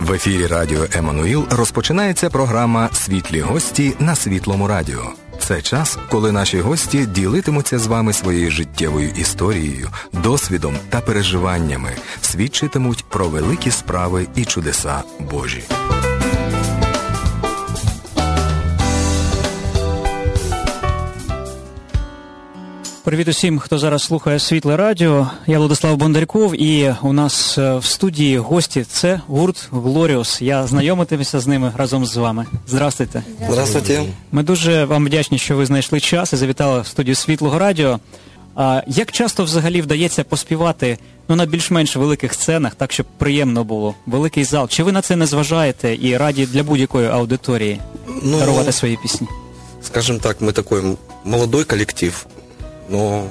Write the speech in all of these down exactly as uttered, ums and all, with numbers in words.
В ефірі радіо «Еммануїл» розпочинається програма «Світлі гості» на Світлому радіо. Це час, коли наші гості ділитимуться з вами своєю життєвою історією, досвідом та переживаннями, свідчитимуть про великі справи і чудеса Божі. Привіт усім, хто зараз слухає Світле радіо. Я Владислав Бондарков, і у нас в студії гості. Це гурт «Глоріус». Я знайомитимуся з ними разом з вами. Здравствуйте. Здравствуйте. Ми дуже вам вдячні, що ви знайшли час і завітали в студію Світлого радіо. А як часто взагалі вдається поспівати ну, на більш-менш великих сценах, так, щоб приємно було? Великий зал. Чи ви на це не зважаєте і раді для будь-якої аудиторії ну, дарувати свої пісні? Скажем так, мы такой молодой коллектив. Но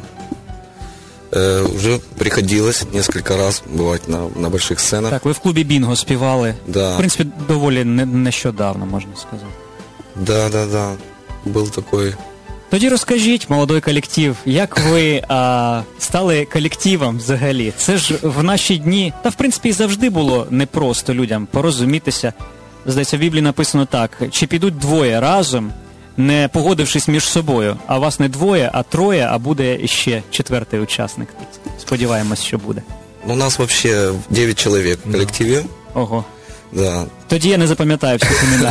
э, уже приходилось несколько раз бывать на, на больших сценах. Так, ви в клубі «Бінго» співали. Да. В принципі, доволі не, нещодавно, можна сказати. Да, да, да. Был такой. Тоді розкажіть, молодой колектив, як ви а, стали колективом взагалі? Це ж в наші дні, та в принципі і завжди було непросто людям порозумітися. Здається, в Біблії написано так: чи підуть двоє разом, не погодившись між собою, а вас не двоє, а троє, а буде ще четвертий учасник. Сподіваємось, що буде. У нас вообще девять человек в коллективе. Ого. Да. Тоді я не запам'ятаю всіх імена.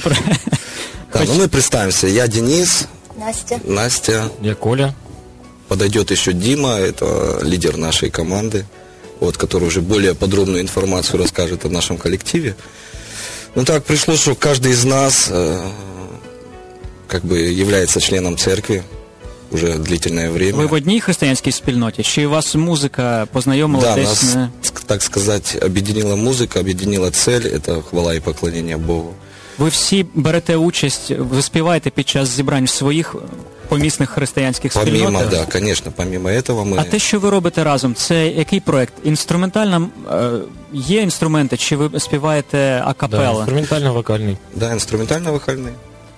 Да, ну мы представимся. Я Денис. Настя. Настя. Я Коля. Подойдет еще Дима, это лидер нашей команды, вот, который уже более подробную информацию расскажет о нашем коллективе. Ну так пришло, что каждый из нас э, как бы является членом церкви уже длительное время. Ви в одній християнській спільноті? Чи вас музика познайомила да, десь? нас, Не... так сказать, объединила музыка, объединила цель, это хвала и поклонение Богу. Ви всі берете участь, ви співаєте під час зібрань в своїх помісних християнських Помимо, спільнотах? да, конечно, помимо этого мы... А те, що ви робите разом, це який проект? Інструментальна, е, є інструменти, чи ви співаєте акапелла? Да, інструментально-вокальний. Да, інструментально-вокальний.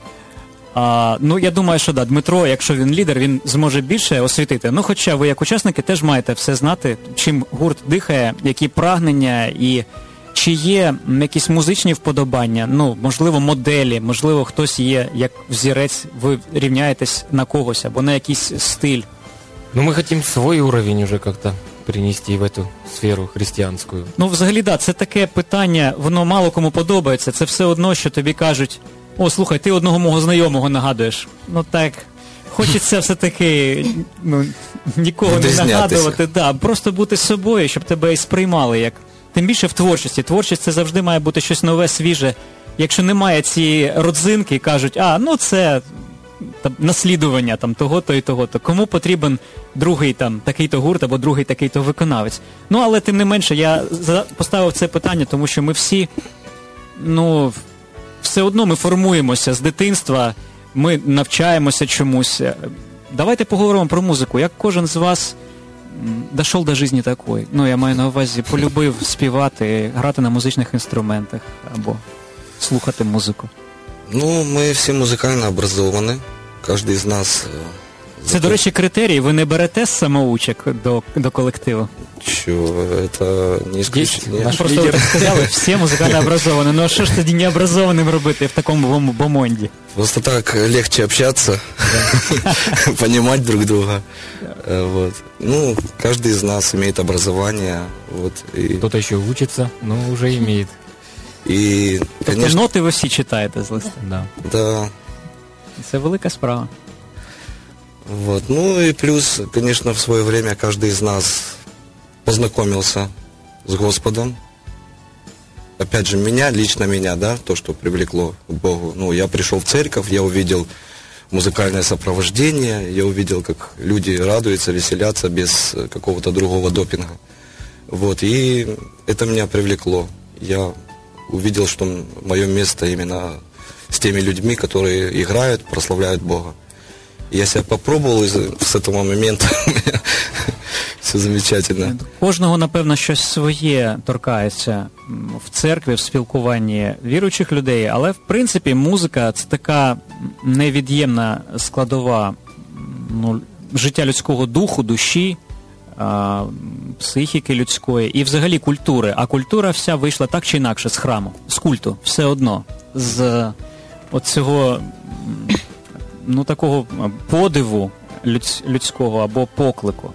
А, ну, я думаю, що да, Дмитро, якщо він лідер, він зможе більше освітити. Ну, хоча ви, як учасники, теж маєте все знати, чим гурт дихає, які прагнення і чи є якісь музичні вподобання, ну, можливо, моделі, можливо, хтось є як взірець, ви рівняєтесь на когось або на якийсь стиль. Ну, мы хотим свой уровень уже как-то принести в эту сферу христианскую. Ну, взагалі, да, це таке питання, воно мало кому подобається. Це все одно, що тобі кажуть: о, слухай, ти одного мого знайомого нагадуєш. Ну, так, хочеться все-таки, ну, нікого не нагадувати, да, просто бути собою, щоб тебе і сприймали як. Тим більше в творчості. Творчість – це завжди має бути щось нове, свіже. Якщо немає цієї родзинки, кажуть, а, ну це там, наслідування там, того-то і того-то. Кому потрібен другий там, такий-то гурт або другий такий-то виконавець? Ну, але тим не менше, я поставив це питання, тому що ми всі, ну, все одно ми формуємося з дитинства, ми навчаємося чомусь. Давайте поговоримо про музику. Як кожен з вас дошел до жизни такой. Ну, я маю на увазі, полюбив співати, грати на музичних інструментах або слухати музику. Ну, мы все музыкально образованы. Каждый из нас... Це, до речі, критерій. Ви не берете самоучок до, до колективу? Чего? Это не исключительно. Просто ви так сказали, всі музикально образовані. Ну, а що ж тоді необразованим робити в такому бомонді? Просто так легче общаться, понимать друг друга. Вот. Ну, каждый из нас имеет образование. Вот, и... Кто-то еще учится, но уже имеет. И, тобто конечно... ноти ви всі читаєте з листа? Да. Да. Це велика справа. Вот. Ну и плюс, конечно, в свое время каждый из нас познакомился с Господом. Опять же, меня, лично меня, да, то, что привлекло к Богу. Ну, я пришел в церковь, я увидел музыкальное сопровождение, я увидел, как люди радуются, веселятся без какого-то другого допинга. Вот, и это меня привлекло. Я увидел, что мое место именно с теми людьми, которые играют, прославляют Бога. Я себя попробовал, и с этого момента все замечательно. Кожного, напевно, щось своє торкається в церкві, в спілкуванні віруючих людей, але, в принципі, музика – це така невід'ємна складова, ну, життя людського духу, душі. а, психіки людської і взагалі культури. А культура вся вийшла так чи інакше з храму, з культу, все одно. З оцього, ну, такого подиву людсь, людського або поклику.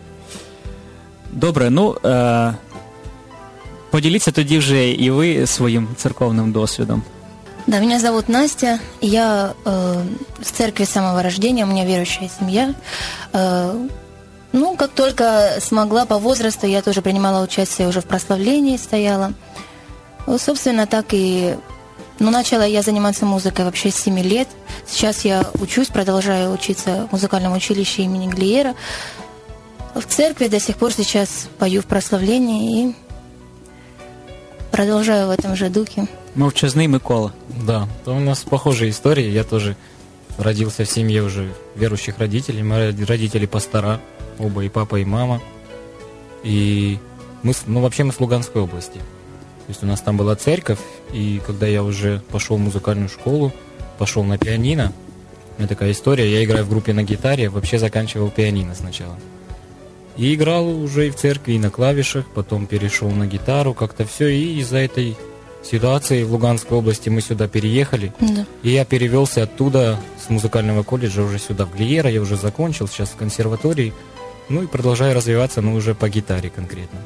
Добре, ну, е, поділіться тоді вже і ви своїм церковним досвідом. Да, меня зовут Настя, я э, в церкви с самого рождения, у меня верующая семья. Э, ну, как только смогла по возрасту, я тоже принимала участие уже в прославлении, стояла. Вот, собственно, так и... Ну, начала я заниматься музыкой вообще с семи лет. Сейчас я учусь, продолжаю учиться в музыкальном училище имени Глиера. В церкви до сих пор сейчас пою в прославлении и продолжаю в этом же духе. Мовчазний Микола. Да, то у нас похожая история. Я тоже родился в семье уже верующих родителей. Мои родители пастора, оба, и папа, и мама. И мы, ну, вообще мы с Луганской области. То есть у нас там была церковь, и когда я уже пошел в музыкальную школу, пошел на пианино, у меня такая история, я играю в группе на гитаре, вообще заканчивал пианино сначала. И играл уже и в церкви, и на клавишах, потом перешел на гитару, как-то все, и из-за этой ситуации в Луганской области мы сюда переехали, Да. и я перевелся оттуда, с музыкального колледжа уже сюда, в Глиера, я уже закончил, сейчас в консерватории, ну и продолжаю развиваться, но уже по гитаре конкретно.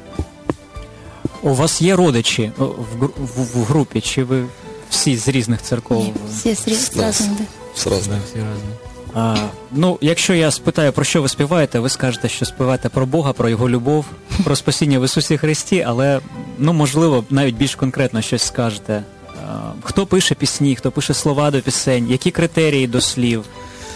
У вас є родичі в, гру- в, в групі, чи ви всі з різних церков? Нет, все с ри- с Да. разными, да. Сразу. Да, все разные. А, ну, якщо я спитаю, про що ви співаєте, ви скажете, що співаєте про Бога, про Його любов, про спасіння в Ісусі Христі, але, ну, можливо, навіть більш конкретно щось скажете. А, хто пише пісні, хто пише слова до пісень, які критерії до слів?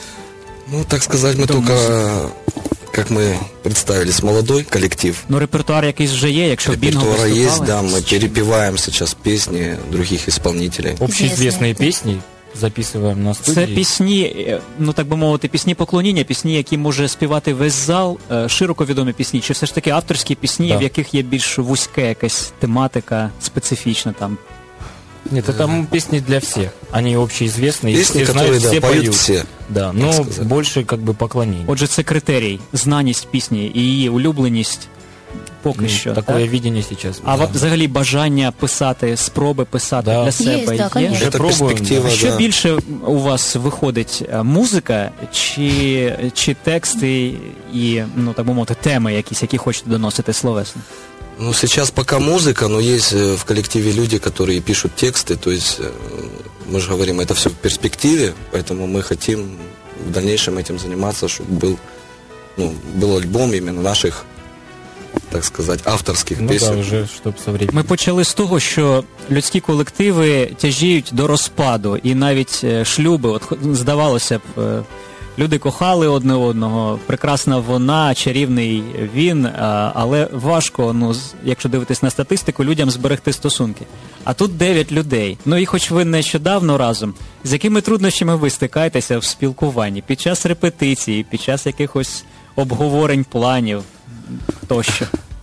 Ну, так сказать, мы Да, только, как мы представились, молодой коллектив. Ну, репертуар якийсь вже є, якщо в Бінго Репертуара виступали. есть, да, мы перепеваем сейчас песни других исполнителей. Общеизвестные Известные, да. песни записываем на Це студии. пісні, е, ну так би мовити, пісні поклоніння, пісні, які може співати весь зал, е, широко відомі пісні, чи все ж таки авторські пісні, Да. в яких є більш вузьке якась тематика специфічна там. Нет, это м, песни для всех. Они общеизвестные, Песни, все которые, знают, да, все поют поют. все. Да, но сказать. больше как бы поклонений. Отже, це критерій, знаність пісні і її улюбленість поки Ну, що. такое так? видение сейчас. А да. от взагалі бажання писати, спроби писати Да. для себе да, є? конечно. Уже Это пробуем, перспектива, да. Що да. більше у вас виходить, е, музика чи, чи тексти і, ну так би мовити, теми якісь, які хочете доносити словесно? Ну, сейчас пока музыка, но есть э, в коллективе люди, которые пишут тексты, то есть э, мы же говорим, это все в перспективе, поэтому мы хотим в дальнейшем этим заниматься, чтобы был, ну, был альбом именно наших, так сказать, авторских Ну песен. да, уже, чтобы со временем. Ми почали з того, що людські колективи тяжіють до розпаду, і навіть е, шлюби, от хо- здавалося б, е, люди кохали одне одного, прекрасна вона, чарівний він, а, але важко, ну, з- якщо дивитись на статистику, людям зберегти стосунки. А тут дев'ять людей. Ну і хоч ви нещодавно разом, з якими труднощами ви стикаєтеся в спілкуванні під час репетиції, під час якихось обговорень планів тощо?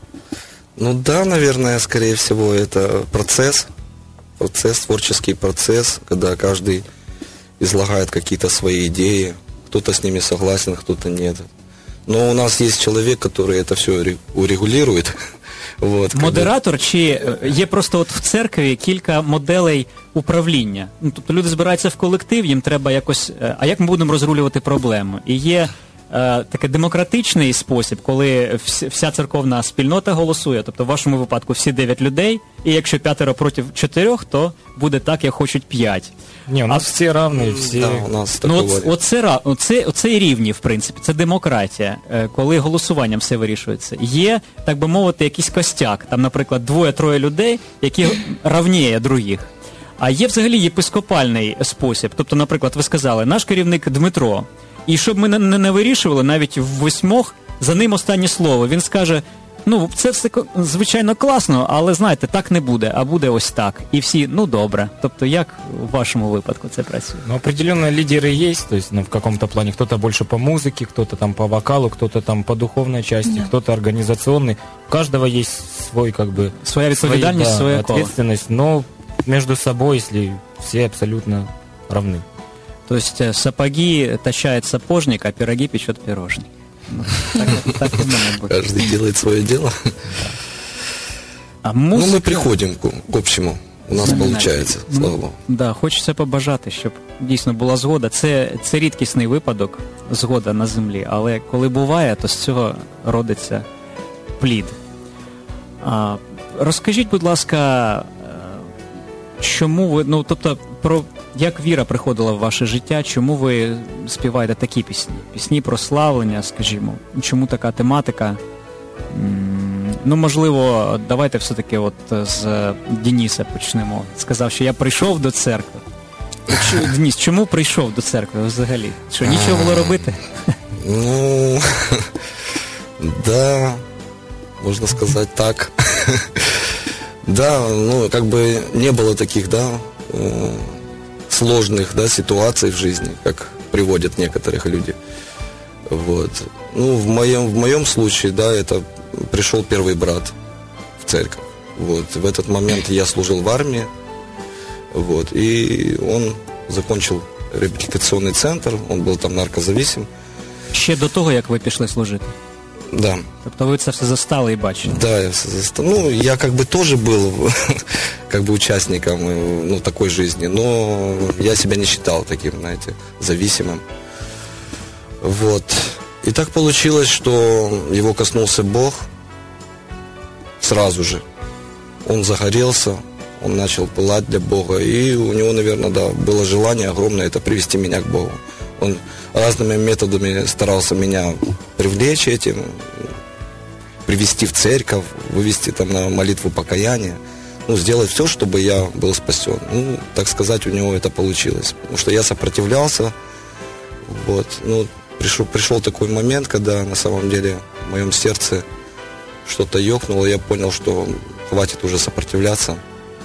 Ну да, наверное, скорее всего, это процесс, процесс, творческий процесс, когда каждый излагает какие-то свои идеи, кто-то с ними согласен, кто-то нет. Но у нас есть человек, который это все урегулирует. Вот, когда- Модератор, чи е, є просто от в церкві кілька моделей управління? Ну, тобто люди збираються в колектив, їм треба якось, е, а як ми будемо розрулювати проблему? І є е, такий демократичний спосіб, коли вс- вся церковна спільнота голосує, тобто в вашому випадку всі дев'ять людей, і якщо п'ятеро проти чотирьох, то буде так, як хочуть п'ять. Не, у нас А- все равные, все... Да, у нас Ну, такого от, нет. оце, ра- оце, оце і рівні, в принципі, це демократія, е, коли голосуванням все вирішується. Є, так би мовити, якийсь костяк, там, наприклад, двоє-троє людей, які равніє других. А є взагалі єпископальний спосіб. Тобто, наприклад, ви сказали, наш керівник Дмитро, і щоб ми не, не, не вирішували, навіть в восьмох, за ним останнє слово. Він скаже, ну, це все, ко- звичайно, класно, але, знаєте, так не буде, а буде ось так. І всі, ну, добре. Тобто, як в вашому випадку це працює? Ну, определенно лидеры есть, то есть, ну, в каком-то плане кто-то больше по музыке, кто-то там по вокалу, кто-то там по духовной части, Да. кто-то организационный. У каждого есть свой, как бы... Своя відповідальність, свои, да, своє коло. ответственность, но между собой, если все абсолютно равны. То есть э, сапоги тащает сапожник, а пироги печет пирожник. Ну, так, так і має бути. Каждый делает свое дело. А Ну, музика... мы приходим к, к общему. У нас получается, слава Богу. Да, хочеться побажати, щоб дійсно була згода. Це, це рідкісний випадок, згода на землі, але коли буває, то з цього родиться плід. А, розкажіть, будь ласка, чому ви, ну, тобто, про як віра приходила в ваше життя, чому ви співаєте такі пісні? Пісні про славлення, скажімо. Чому така тематика? Ну, можливо, давайте все-таки от з Дениса почнемо. Сказав, що я прийшов до церкви. Денис, чому прийшов до церкви взагалі? Що, нічого було робити? Ну, да, можно сказать так. Да, ну, как бы не было таких, да, сложных, да, ситуаций в жизни, как приводят некоторых люди. Вот. Ну, в моем, в моем случае, да, это пришел первый брат в церковь. Вот. В этот момент я служил в армии. Вот. И он закончил реабилитационный центр, он был там наркозависим. Ще до того, як ви пішли служити? Да. Тобто ви це все застали і бачили? Да, я все застал. Ну, я как бы тоже был как бы участником, ну, такой жизни, но я себя не считал таким, знаете, зависимым. Вот. И так получилось, что его коснулся Бог сразу же. Он загорелся, он начал пылать для Бога, и у него, наверное, да, было желание огромное это привести меня к Богу. Он разными методами старался меня привлечь этим, привести в церковь, вывести там на молитву покаяния, ну, сделать все, чтобы я был спасен. Ну, так сказать, у него это получилось. Потому что я сопротивлялся, вот, ну, пришел, пришел такой момент, когда на самом деле в моем сердце что-то ёкнуло, я понял, что хватит уже сопротивляться.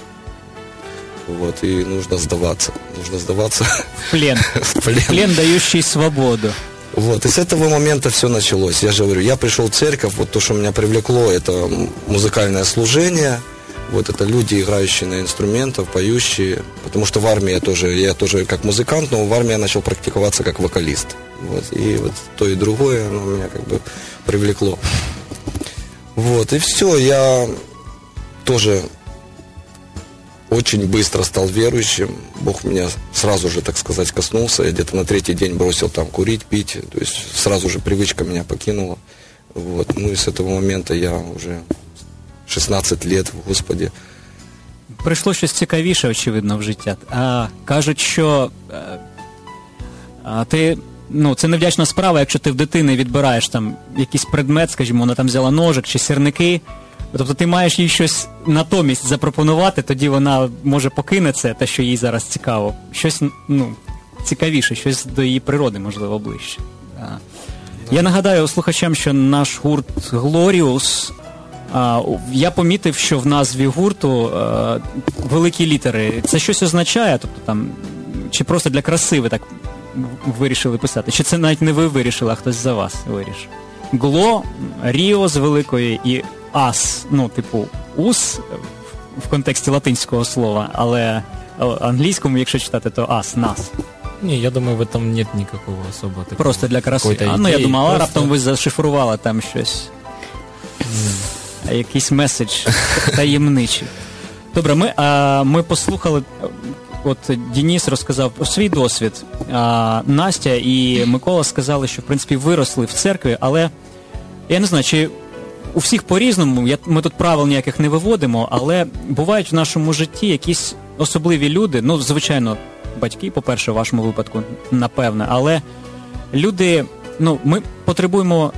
Вот, и нужно сдаваться. Нужно сдаваться. В плен. В плен. В плен, дающий свободу. Вот, и с этого момента все началось. Я же говорю, я пришел в церковь, вот то, что меня привлекло, это музыкальное служение, вот это люди, играющие на инструментах, поющие, потому что в армии я тоже, я тоже как музыкант, но в армии я начал практиковаться как вокалист. Вот, и вот то и другое, оно меня как бы привлекло. Вот, и все, я тоже очень быстро стал верующим. Бог меня сразу же, так сказать, коснулся. Я где-то на третий день бросил там курить, пить. То есть сразу же привычка меня покинула. Вот. Ну и с этого момента я уже шістнадцять лет в Господі. Прийшло щось цікавіше, очевидно, в життя. А, кажуть, що а, ти, ну, це невдячна справа, якщо ти в дитини відбираєш там якийсь предмет, скажімо, вона там взяла ножик чи сірники. Тобто ти маєш їй щось натомість запропонувати, тоді вона, може, покине це, те, що їй зараз цікаво. Щось, ну, цікавіше, щось до її природи, можливо, ближче. Да. Я нагадаю слухачам, що наш гурт «Глоріус», а, я помітив, що в назві гурту а, великі літери. Це щось означає? Тобто там, чи просто для краси ви так вирішили писати? Чи це навіть не ви вирішили, а хтось за вас вирішив? «Гло», «Ріо» з великої і «ас», ну, типу «ус» в контексті латинського слова, але англійському, якщо читати, то «ас», «нас». Не, я думаю, в этом нет никакого особого такого. Просто для краси. А, ну, я думав, а раптом ви зашифрували там щось. Mm. Якийсь меседж таємничий. Добре, ми, а, ми послухали, от Денис розказав про свій досвід, а, Настя і Микола сказали, що, в принципі, виросли в церкві, але я не знаю, чи у всіх по-різному, я, ми тут правил ніяких не виводимо, але бувають в нашому житті якісь особливі люди, ну, звичайно, батьки, по-перше, в вашому випадку, напевне, але люди, ну, ми потребуємо,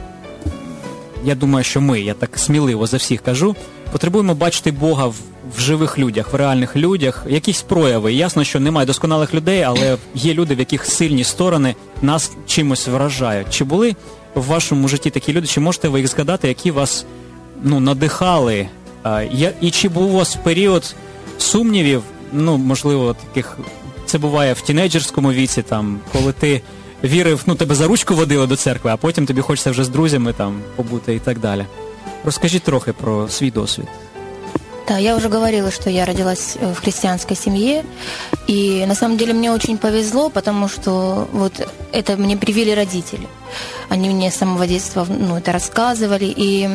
я думаю, що ми, я так сміливо за всіх кажу, потребуємо бачити Бога в, в живих людях, в реальних людях, якісь прояви. Ясно, що немає досконалих людей, але є люди, в яких сильні сторони нас чимось вражають. Чи були в вашому житті такі люди, чи можете ви їх згадати, які вас, ну, надихали? А, я, і чи був у вас період сумнівів, ну, можливо, таких, це буває в тінейджерському віці, там, коли ти вірив, ну, тебе за ручку водили до церкви, а потім тобі хочеться вже з друзями там побути і так далі. Розкажіть трохи про свій досвід. Да, я уже говорила, что я родилась в христианской семье, и на самом деле мне очень повезло, потому что вот это мне привили родители. они мне с самого детства, ну, это рассказывали, и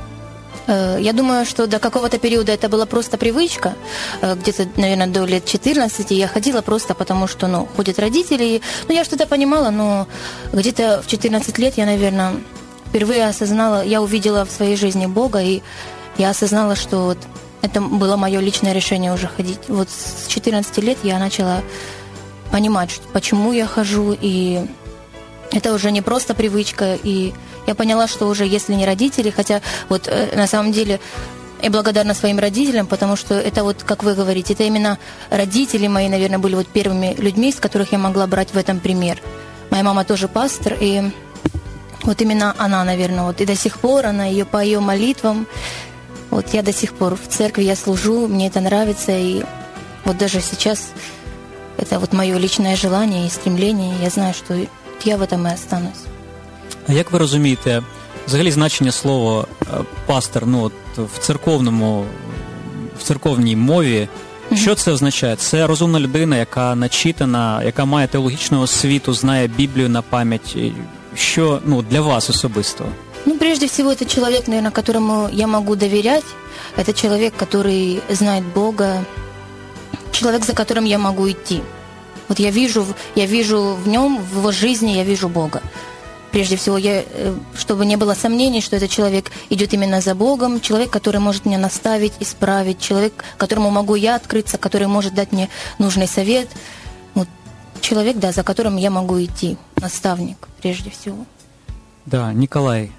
э, я думаю, что до какого-то периода это была просто привычка, э, где-то, наверное, до лет четырнадцати я ходила просто потому, что, ну, ходят родители, и, ну, я что-то понимала, но где-то в четырнадцать лет я, наверное, впервые осознала, я увидела в своей жизни Бога, и я осознала, что вот это было мое личное решение уже ходить. Вот с четырнадцати лет я начала понимать, что, почему я хожу, и это уже не просто привычка, и я поняла, что уже если не родители, хотя вот э, на самом деле я благодарна своим родителям, потому что это вот, как вы говорите, это именно родители мои, наверное, были вот первыми людьми, с которых я могла брать в этом пример. Моя мама тоже пастор, и вот именно она, наверное, вот и до сих пор, она ее по ее молитвам, вот я до сих пор в церкви, я служу, мне это нравится, и вот даже сейчас это вот мое личное желание и стремление, я знаю, что я в этом и останусь. А як ви розумієте, взагалі значення слова пастор, ну от в церковному, в церковній мові, що це означає? Це розумна людина, яка начитана, яка має теологічну освіту, знає Біблію на пам'ять. Що, ну, для вас особисто? Ну, прежде всего, это человек, наверное, которому я могу доверять. Это человек, который знает Бога. Человек, за которым я могу идти. Вот я вижу, я вижу в нем, в его жизни, я вижу Бога. Прежде всего, я, чтобы не было сомнений, что этот человек идет именно за Богом, человек, который может меня наставить, исправить, человек, которому могу я открыться, который может дать мне нужный совет. Вот человек, да, за которым я могу идти, наставник, прежде всего. Да, Николай.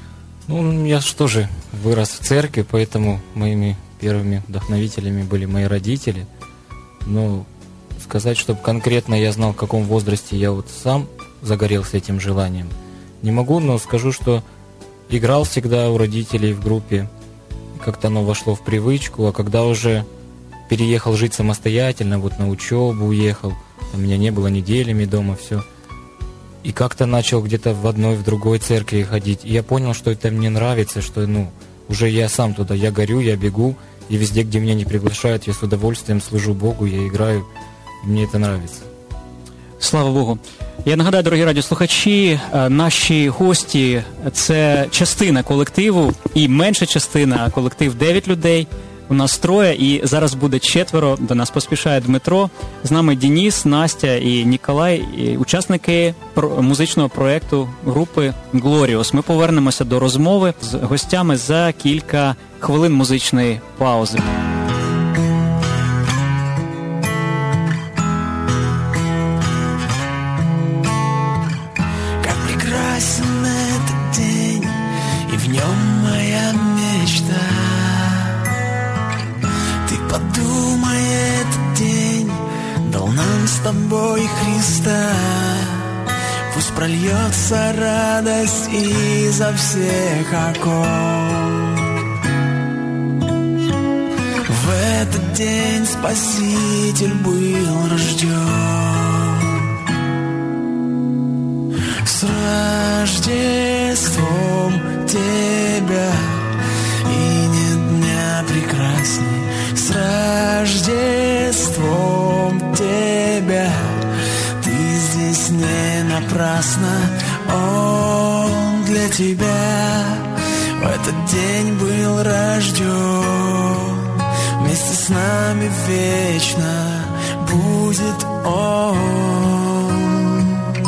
Ну, я же тоже вырос в церкви, поэтому моими первыми вдохновителями были мои родители. Но сказать, чтобы конкретно я знал, в каком возрасте я вот сам загорелся этим желанием, не могу, но скажу, что играл всегда у родителей в группе, как-то оно вошло в привычку, а когда уже переехал жить самостоятельно, вот на учебу уехал, у меня не было неделями дома, все, и как-то начал где-то в одной, в другой церкви ходить, и я понял, что это мне нравится, что, ну, уже я сам туда, я горю, я бегу, и везде, где меня не приглашают, я с удовольствием служу Богу, я играю, и мне это нравится. Слава Богу. Я нагадаю, дорогі радіослухачі, наші гості – це частина колективу, і менша частина, колектив дев'ять людей. У нас троє, і зараз буде четверо. До нас поспішає Дмитро. З нами Денис, Настя і Ніколай, і учасники музичного проєкту групи «Глоріус». Ми повернемося до розмови з гостями за кілька хвилин музичної паузи. С тобой Христа, пусть прольется радость изо всех окон. В этот день Спаситель был рожден. С Рождеством тебя, и нет дня прекрасней. С Рождеством тебя, ты здесь не напрасно, Он для тебя в этот день был рожден. Вместе с нами вечно будет Он.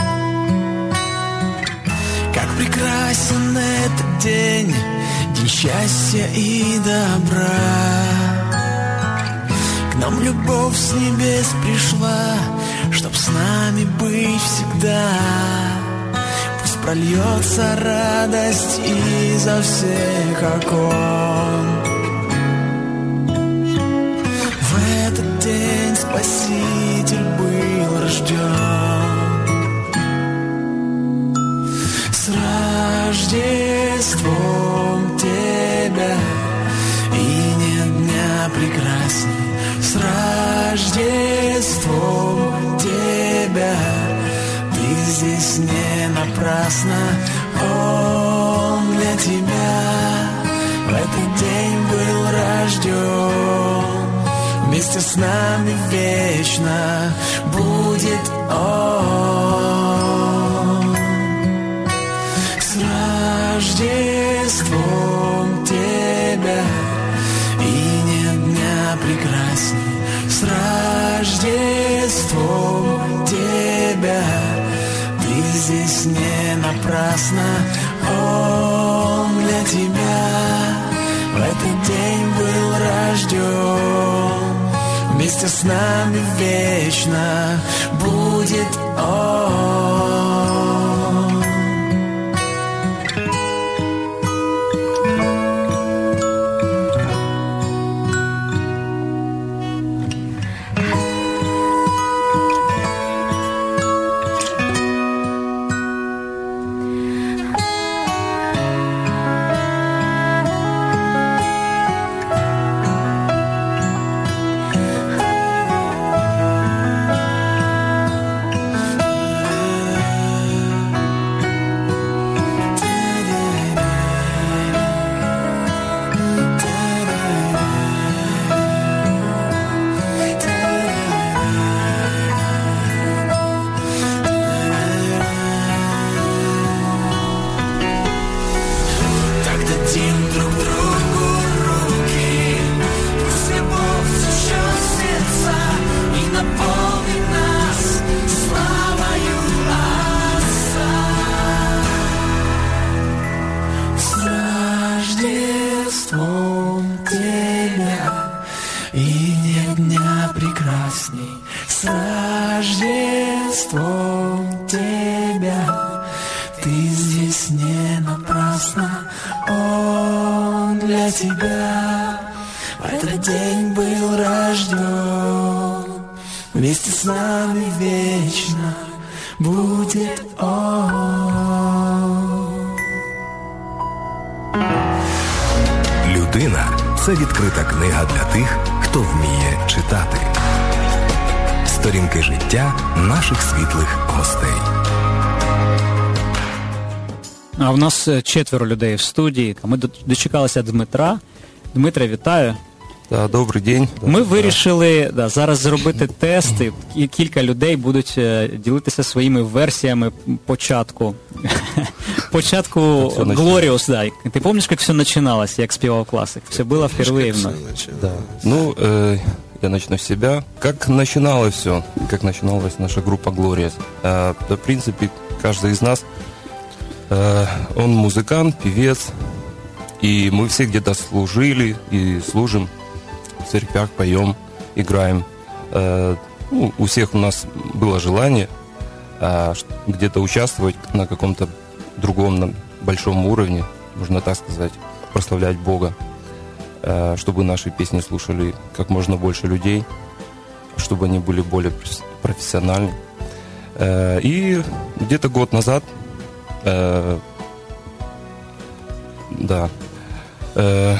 Как прекрасен этот день, день счастья и добра. К нам любовь с небес пришла, чтоб с нами быть всегда. Пусть прольется радость изо всех окон. В этот день Спаситель был рожден. С Рождеством тебя, и нет дня прекрасней. С Рождеством тебя, ты здесь не напрасно, Он для тебя в этот день был рожден. Вместе с нами вечно будет Он. Рождеством тебя, и нет дня прекрасней. С Рождеством тебя, ты здесь не напрасно. Он для тебя в этот день был рожден. Вместе с нами вечно будет Он. С Рождеством тебя, ты здесь не напрасно. Он для тебя в этот день был рожден. Вместе с нами вечно будет Он. Людина – це відкрита книга для тих, хто вміє читати. Сторінки життя наших світлих гостей. А в нас четверо людей в студії. Ми дочекалися Дмитра. Дмитре, вітаю. Да, добрий день. Ми да, вирішили да, зараз зробити тести, і кілька людей будуть ділитися своїми версіями початку. Початку Glorious, да. Ты помнишь, как все начиналось, як спевал классик? Все было впервые вновь. Да. Ну, э, я начну с себя. Как начиналось все, как начиналась наша группа Glorious? Э, да, в принципе, каждый из нас, э, он музыкант, певец, и мы все где-то служили и служим в церквях, поем, играем. Э, ну, у всех у нас было желание э, где-то участвовать на каком-то другом, на большом уровне, можно так сказать, прославлять Бога, э, чтобы наши песни слушали как можно больше людей, чтобы они были более профессиональны. Э, и где-то год назад, э, да, э,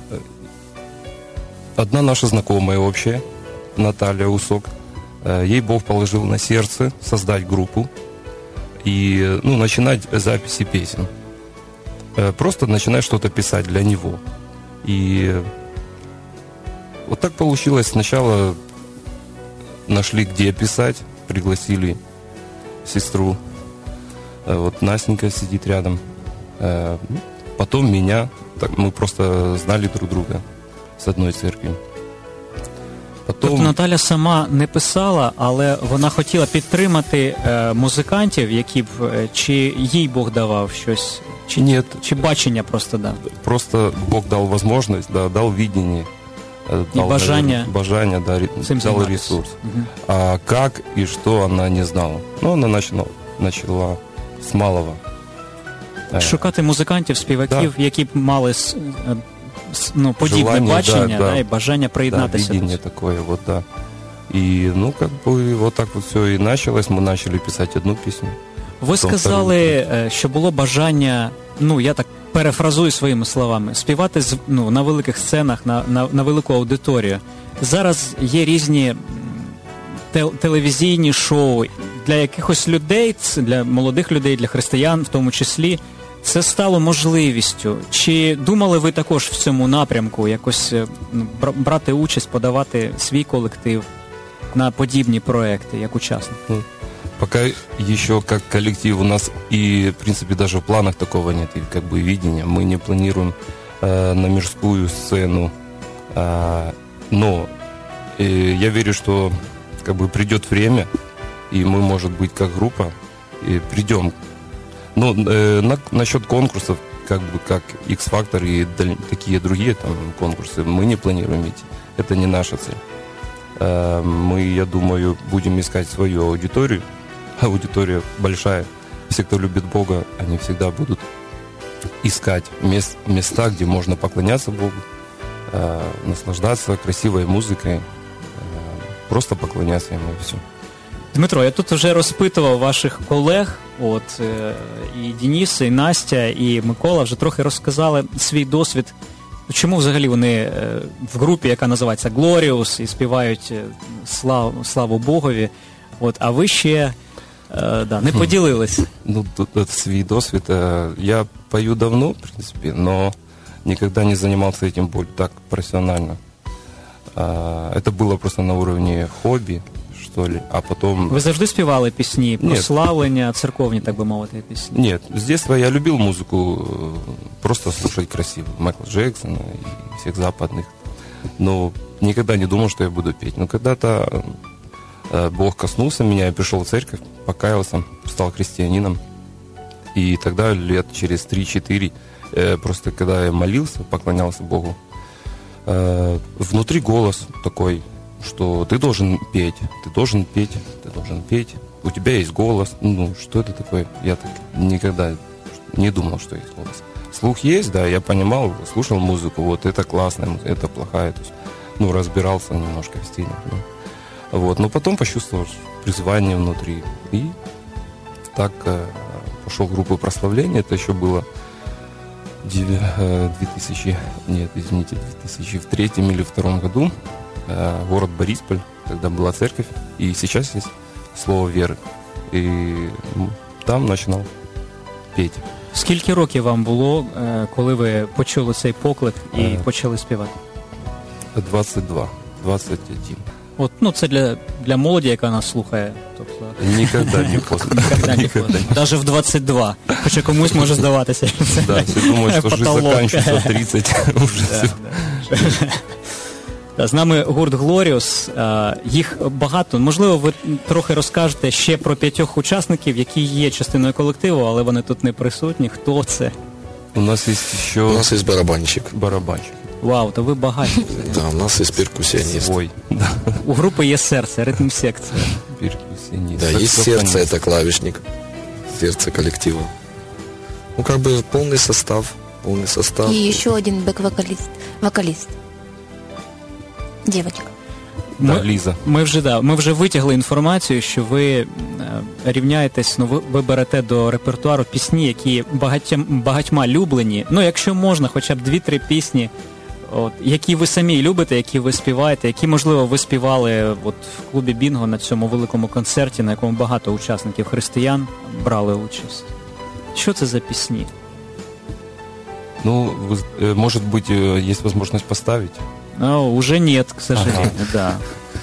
одна наша знакомая общая, Наталья Усок, э, ей Бог положил на сердце создать группу и ну, начинать записи песен. Э, просто начинать что-то писать для него. И вот так получилось. Сначала нашли, где писать, пригласили сестру. Э, вот Настенька сидит рядом. Э, потом меня. Так, мы просто знали друг друга з одної церкви. Потом... Тобто Наталя сама не писала, але вона хотіла підтримати е, музикантів, які б, е, чи їй Бог давав щось, чи, Нет. чи бачення просто дав? Просто Бог дал возможность, да, дал видение. И дал, бажание. Наверное, бажание, да, дал ресурс. Угу. А как и что она не знала. Но она начала, начала с малого. Шукати музикантів, співаків, да. які б мали ну, подібне желание, бачення, да, да, да. і бажання приєднатися. Да, видение такое, вот, да. И, ну, как бы, вот так вот все и началось. Мы начали писать одну песню. Ви сказали, вторую. Що було бажання, ну, я так перефразую своїми словами, співати ну, на великих сценах, на, на, на велику аудиторію. Зараз є різні тел- телевізійні шоу. Для якихось людей, для молодих людей, для християн в тому числі, це стало можливістю. Чи думали ви також в цьому напрямку якось ну, брати участь, подавати свій колектив на подібні проекти, як учасник? В Пока еще как коллектив у нас и, в принципе, даже в планах такого нет, и как бы видения. Мы не планируем э, на мирскую сцену, э, но э, я верю, что как бы придет время, и мы, может быть, как группа, и придем. Но э, на, насчет конкурсов, как бы как X-Factor и даль, такие другие там конкурсы, мы не планируем идти. Это не наша цель. Э, мы, я думаю, будем искать свою аудиторию. Аудитория большая. Все, кто любит Бога, они всегда будут искать мест, места, где можно поклоняться Богу, э, наслаждаться красивой музыкой, э, просто поклоняться Ему и все. Дмитро, я тут вже розпитував ваших колег, от, е, і Денис, і Настя, і Микола вже трохи розказали свій досвід. Чому взагалі вони е, в групі, яка називається Glorious, і співають слав, славу Богові, от, а ви ще е, да, не поділились. Ну, тут, тут свій досвід. Я пою давно, в принципе, но никогда не занимался этим более так профессионально. Это было просто на уровне хобби, что ли, а потом... Ви завжди співали пісні, прославлення, церковні, так би мовити, пісні? Нет, с детства я любил музыку, просто слушать красиво, Майкла Джексона и всех западных, но никогда не думал, что я буду петь. Но когда-то Бог коснулся меня, я пришел в церковь, покаялся, стал христианином, и тогда лет через три-четыре, просто когда я молился, поклонялся Богу, внутри голос такой, что ты должен петь, ты должен петь, ты должен петь, у тебя есть голос. Ну, что это такое? Я так никогда не думал, что есть голос. Слух есть, да, я понимал, слушал музыку, вот это классная музыка, это плохая, то есть, ну, разбирался немножко в стиле. Да. Вот, но потом почувствовал призвание внутри, и так э, пошел в группу прославления, это еще было две тысячи, нет, извините, две тысячи третьем или втором году, город Борисполь, когда была церковь, и сейчас есть слово веры. И там начинал петь. Скільки років вам було, коли ви почули цей поклик і почали співати? двадцять два, двадцять один. От, ну, це для, для молоді, яка нас слухає. Тобто... Ніколи не поздно. Ніколи не поздно. Навіть в двадцять два. Хоча комусь може здаватися. Да, всі думають, що життя закінчується в тридцять. З нами гурт Glorious, їх багато. Можливо, ви трохи розкажете ще про п'ятьох учасників, які є частиною колективу, але вони тут не присутні. Хто це? У нас є ще... У нас є барабанщик. Барабанщик. Вау, то ви багаті. Да, у нас є перкусіоніст. Свой, да. У групи є серце, ритм-секція. Перкусіоніст. Да, є серце, это клавишник. Серце коллектива. Ну, как бы полный состав. Полный состав. И еще один бэк-вокалист. Вокалист. Девочка. Да, ми, Ліза. Ми вже, да, ми вже витягли інформацію, що ви е, рівняєтесь, ну, ви, ви берете до репертуару пісні, які багатьма, багатьма люблені. Ну, якщо можна, хоча б дві-три пісні, от, які ви самі любите, які ви співаєте, які, можливо, ви співали от, в клубі Бінго на цьому великому концерті, на якому багато учасників християн брали участь. Що це за пісні? Ну, может быть, есть возможность поставить? Ну, уже нет, к сожалению, ага. Да.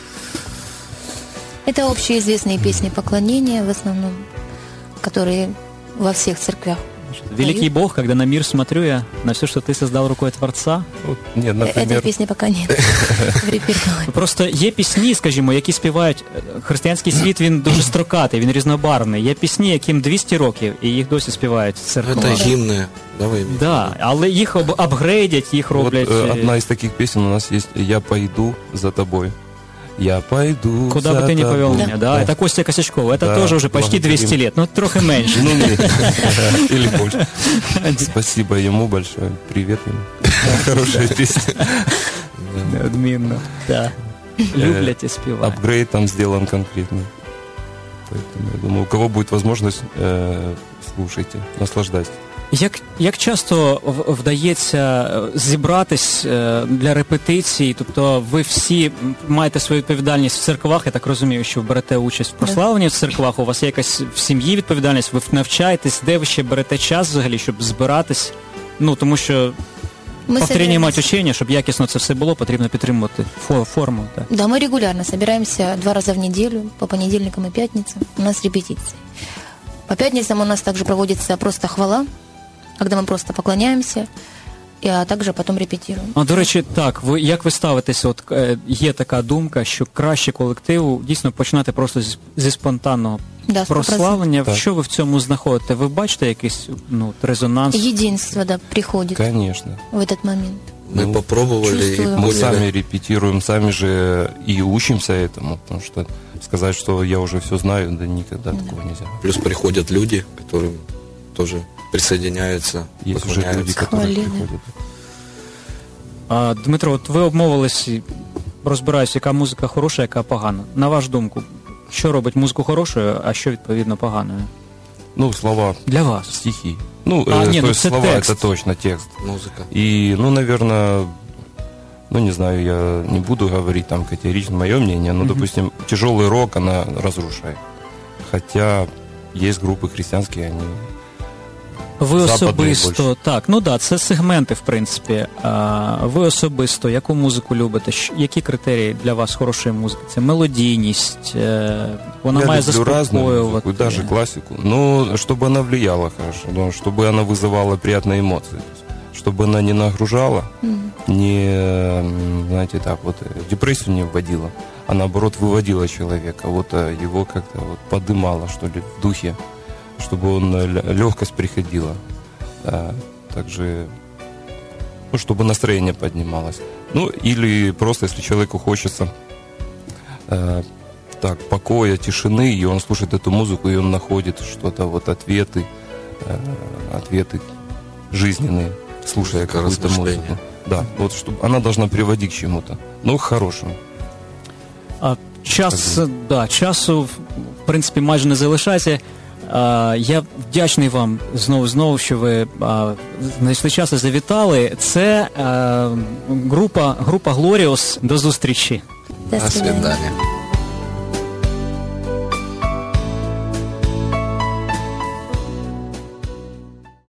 Это общеизвестные песни поклонения, в основном, которые во всех церквях. Великий Бог, когда на мир смотрю я, на все, что ты создал рукой Творца. Вот, нет, например... Этой песни пока нет в репертуарі. Просто є пісні, скажімо, які співають, християнський світ, він дуже строкатий, він різнобарвний. Є пісні, яким двісті років, і їх досі співають в церквах. Это гимны, да, вы имеете? Да, але їх об- апгрейдять, їх роблять... Вот, одна из таких песен у нас есть «Я пойду за тобой». Я пойду Куда за бы ты ни повел тобой. меня, да, да. это Костя Косячкова, это Да, тоже уже почти благодарим. двести лет, но трохи меньше. Ну, нет. Или больше. Спасибо ему большое. Привет ему. Хорошая песня. Неодмінно, да. Люблять і співають. Апгрейд там сделан конкретно. Поэтому, я думаю, у кого будет возможность, э, слушайте, наслаждайтесь. Як, як часто в- вдається зібратись е, для репетицій, тобто ви всі маєте свою відповідальність в церквах, я так розумію, що ви берете участь в прославленні в церквах, у вас є якась в сім'ї відповідальність, ви навчаєтесь, де ви ще берете час взагалі, щоб збиратись, ну, тому що Мы повторення мать собираемся- учення, щоб якісно це все було, потрібно підтримувати фо- форму. Так. Да, мы регулярно собираемся два раза в неделю, по понедельникам и пятницам. У нас репетиции. По пятницам у нас также проводится просто хвала, когда мы просто поклоняемся, и, а также потом репетируем. А, до речі, так, ви, як ви ставитеся, от е, є така думка, що краще колективу дійсно починати просто зі, зі спонтанного Да, сто процентов. прославлення. Так. Що ви в цьому знаходите? Ви бачите якийсь ну, резонанс? Единство, да, приходит Конечно. в этот момент. Мы Ну, попробовали и чувствую. Мы поняли. сами репетируем, сами же и учимся этому, потому что сказать, что я уже все знаю, да никогда такого нельзя. Плюс приходят люди, которые тоже присоединяются, Есть уже люди, поклоняются. которые Хвалили. приходят. А, Дмитро, от ви обмовились, і розбираюсь, яка музика хороша, яка погана. На вашу думку, що робить музику хорошою, а що відповідно поганою? Ну, слова, Для вас. стихи. Ну, А, э, не, то ну есть это слова текст. это точно текст. Музыка. И, ну, наверное, ну, не знаю, я не буду говорить там категорично мое мнение, но, допустим, тяжелый рок она разрушает. Хотя есть группы христианские, они... Ви Западний особисто, більше. так, ну да, це сегменти, в принципі. А, ви особисто, яку музику любите? Щ- Які критерії для вас хорошої музики? Це мелодійність, е, вона я має люблю разную заспокоювати. музыку, даже классику. Но чтобы она влияла хорошо, но чтобы она вызывала приятные эмоции. То есть, чтобы она не нагружала, не, м, знаете, так вот, э, в депрессию не вводила, а наоборот выводила человека, вот э, его как-то вот подымала, что ли, в духе, чтобы он э, лё- легкость приходила. А, также, ну, чтобы настроение поднималось. Ну, или просто, если человеку хочется э, так, покоя, тишины, и он слушает эту музыку, и он находит что-то, вот ответы, э, ответы жизненные, слушая Музыка какую-то размышления. музыку. Да, вот чтобы она должна приводить к чему-то, ну, к хорошему. А, час, да, часу, в принципі, майже не залишається. А, я вдячний вам знову знову, що ви а, знайшли час і завітали. Це а, група, група Glorious. До зустрічі. До До свидания. свидания.